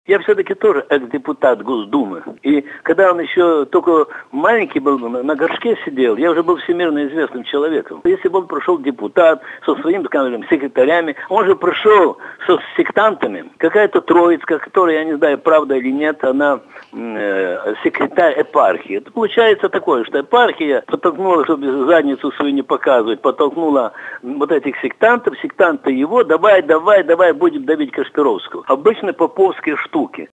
Я все-таки тоже экс-депутат Госдумы. И когда он еще только маленький был, на горшке сидел, я уже был всемирно известным человеком. Если бы он прошел депутат со своими, скажем, секретарями, он же прошел со сектантами. Какая-то троица, которая, я не знаю, правда или нет, она секретарь епархии. Это получается такое, что епархия подтолкнула, чтобы задницу свою не показывать, подтолкнула вот этих сектантов, сектанты его, давай, будем давить Кашпировского. Обычно поповские штуки.